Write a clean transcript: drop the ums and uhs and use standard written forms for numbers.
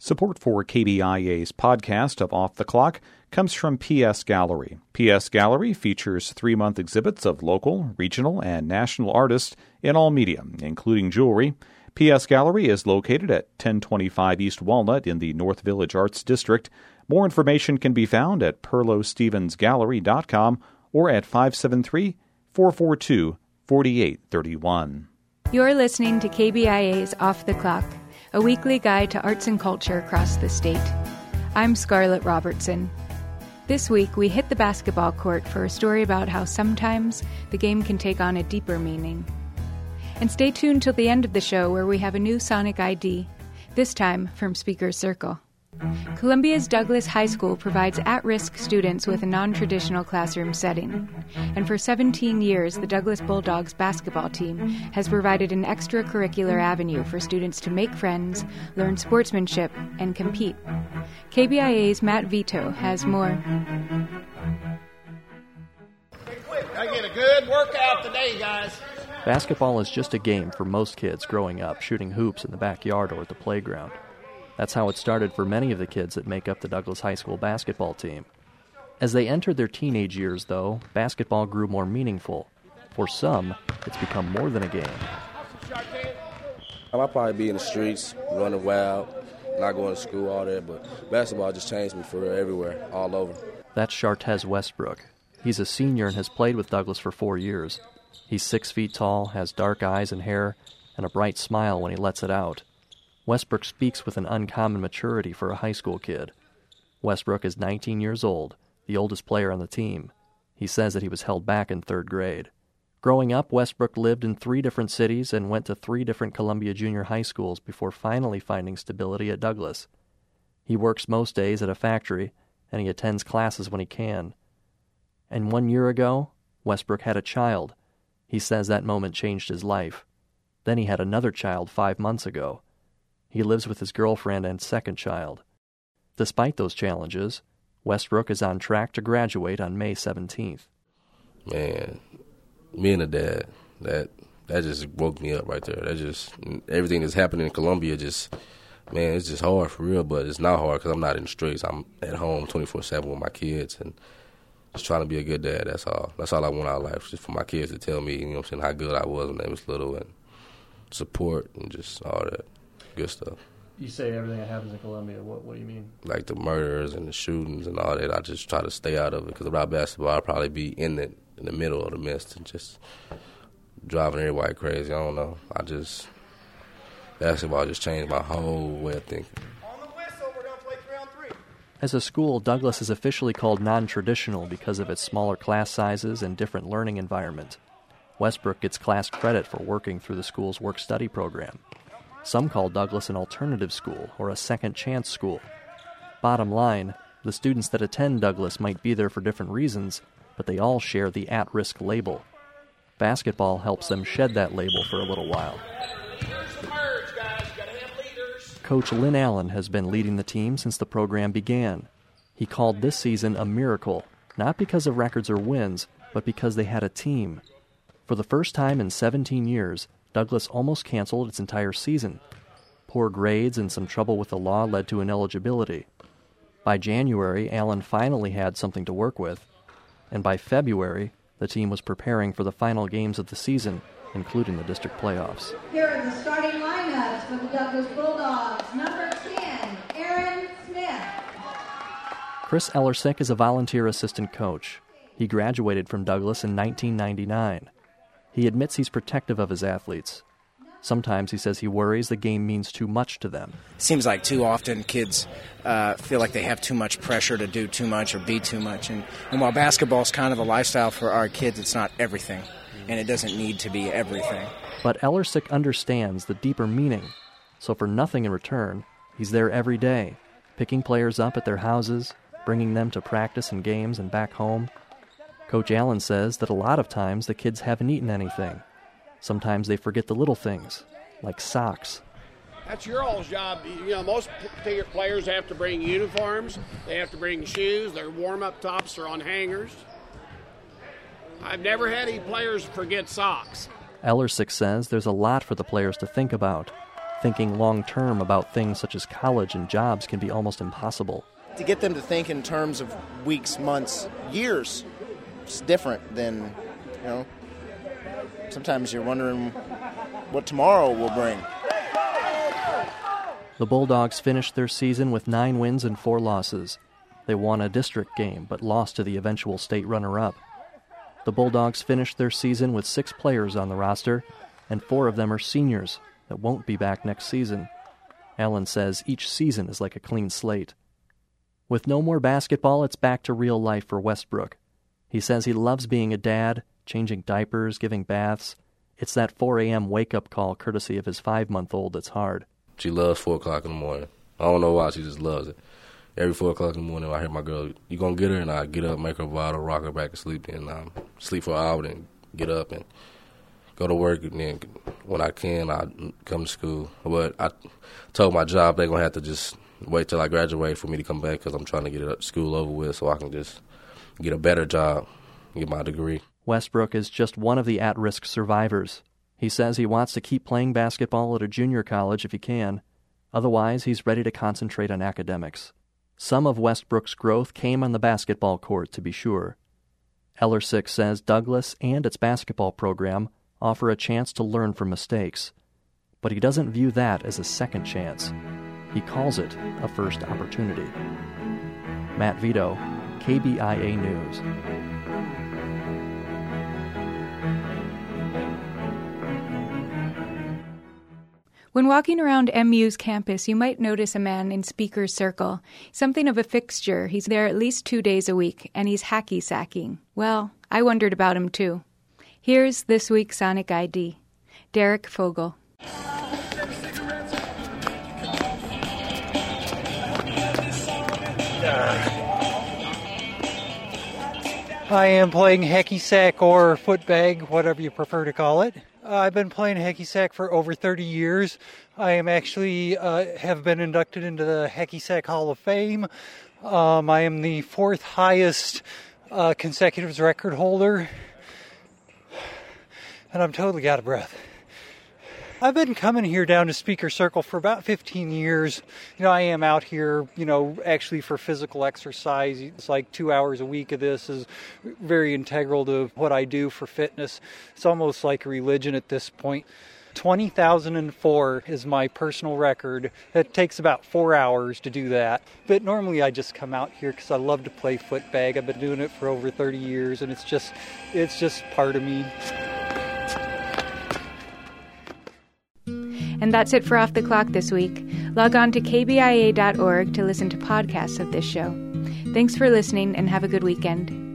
Support for KBIA's podcast of Off the Clock comes from PS Gallery. PS Gallery features 3-month exhibits of local, regional, and national artists in all media, including jewelry. PS Gallery is located at 1025 East Walnut in the North Village Arts District. More information can be found at perlostevensgallery.com or at 573-442-4831. You're listening to KBIA's Off the Clock, a weekly guide to arts and culture across the state. I'm Scarlett Robertson. This week, we hit the basketball court for a story about how sometimes the game can take on a deeper meaning. And stay tuned till the end of the show where we have a new Sonic ID, this time from Speaker's Circle. Columbia's Douglas High School provides at-risk students with a non-traditional classroom setting. And for 17 years, the Douglas Bulldogs basketball team has provided an extracurricular avenue for students to make friends, learn sportsmanship, and compete. KBIA's Matt Vito has more. I get a good workout today, guys. Basketball is just a game for most kids growing up, shooting hoops in the backyard or at the playground. That's how it started for many of the kids that make up the Douglas High School basketball team. As they entered their teenage years, though, basketball grew more meaningful. For some, it's become more than a game. I'll probably be in the streets, running wild, not going to school, all that, but basketball just changed me for real everywhere, all over. That's Chartez Westbrook. He's a senior and has played with Douglas for 4 years. He's 6 feet tall, has dark eyes and hair, and a bright smile when he lets it out. Westbrook speaks with an uncommon maturity for a high school kid. Westbrook is 19 years old, the oldest player on the team. He says that he was held back in 3rd grade. Growing up, Westbrook lived in 3 different cities and went to 3 different Columbia junior high schools before finally finding stability at Douglas. He works most days at a factory, and he attends classes when he can. And 1 year ago, Westbrook had a child. He says that moment changed his life. Then he had another child 5 months ago. He lives with his girlfriend and second child. Despite those challenges, Westbrook is on track to graduate on May 17th. Man, me and the dad, that just woke me up right there. That just, everything that's happening in Columbia it's just hard for real, but it's not hard because I'm not in the streets. I'm at home 24/7 with my kids and just trying to be a good dad, that's all. That's all I want out of life, just for my kids to tell me, how good I was when they was little and support and just all that. Good stuff. You say everything that happens in Columbia. What do you mean? Like the murders and the shootings and all that. I just try to stay out of it because about basketball, I'll probably be in the middle of the mist and just driving everybody crazy. I don't know. Basketball just changed my whole way of thinking. On the whistle, we're going to play 3-on-3. As a school, Douglas is officially called non-traditional because of its smaller class sizes and different learning environment. Westbrook gets class credit for working through the school's work-study program. Some call Douglas an alternative school or a second chance school. Bottom line, the students that attend Douglas might be there for different reasons, but they all share the at-risk label. Basketball helps them shed that label for a little while. Coach Lynn Allen has been leading the team since the program began. He called this season a miracle, not because of records or wins, but because they had a team. For the first time in 17 years, Douglas almost canceled its entire season. Poor grades and some trouble with the law led to ineligibility. By January, Allen finally had something to work with. And by February, the team was preparing for the final games of the season, including the district playoffs. Here are the starting lineups for the Douglas Bulldogs. Number 10, Aaron Smith. Chris Ellersick is a volunteer assistant coach. He graduated from Douglas in 1999. He admits he's protective of his athletes. Sometimes he says he worries the game means too much to them. Seems like too often kids feel like they have too much pressure to do too much or be too much. And while basketball's kind of a lifestyle for our kids, it's not everything. And it doesn't need to be everything. But Ellersick understands the deeper meaning. So for nothing in return, he's there every day, picking players up at their houses, bringing them to practice and games and back home. Coach Allen says that a lot of times the kids haven't eaten anything. Sometimes they forget the little things, like socks. That's your all's job. Most players have to bring uniforms. They have to bring shoes. Their warm-up tops are on hangers. I've never had any players forget socks. Ellersick says there's a lot for the players to think about. Thinking long-term about things such as college and jobs can be almost impossible. To get them to think in terms of weeks, months, years, it's different than, sometimes you're wondering what tomorrow will bring. The Bulldogs finished their season with 9 wins and 4 losses. They won a district game but lost to the eventual state runner-up. The Bulldogs finished their season with 6 players on the roster, and 4 of them are seniors that won't be back next season. Allen says each season is like a clean slate. With no more basketball, it's back to real life for Westbrook. He says he loves being a dad, changing diapers, giving baths. It's that 4 a.m. wake-up call courtesy of his 5-month-old that's hard. She loves 4 o'clock in the morning. I don't know why, she just loves it. Every 4 o'clock in the morning, I hear my girl, "You gonna get her?" And I get up, make her a bottle, rock her back to sleep, and sleep for an hour, then get up and go to work. And then when I can, I come to school. But I told my job they're going to have to just wait till I graduate for me to come back, because I'm trying to get school over with so I can just get a better job, get my degree. Westbrook is just one of the at-risk survivors. He says he wants to keep playing basketball at a junior college if he can. Otherwise, he's ready to concentrate on academics. Some of Westbrook's growth came on the basketball court, to be sure. Ellersick says Douglas and its basketball program offer a chance to learn from mistakes. But he doesn't view that as a second chance. He calls it a first opportunity. Matt Vito, KBIA News. When walking around MU's campus, you might notice a man in Speaker's Circle. Something of a fixture. He's there at least 2 days a week, and he's hacky-sacking. Well, I wondered about him too. Here's this week's Sonic ID. Derek Fogel. I am playing hacky sack or footbag, whatever you prefer to call it. I've been playing hacky sack for over 30 years. I am actually have been inducted into the Hacky Sack Hall of Fame. I am the 4th highest consecutive record holder, and I'm totally out of breath. I've been coming here down to Speaker Circle for about 15 years. I am out here, actually for physical exercise. It's like 2 hours a week of this is very integral to what I do for fitness. It's almost like a religion at this point. 20,004 is my personal record. It takes about 4 hours to do that. But normally I just come out here because I love to play footbag. I've been doing it for over 30 years, and it's just part of me. And that's it for Off the Clock this week. Log on to kbia.org to listen to podcasts of this show. Thanks for listening, and have a good weekend.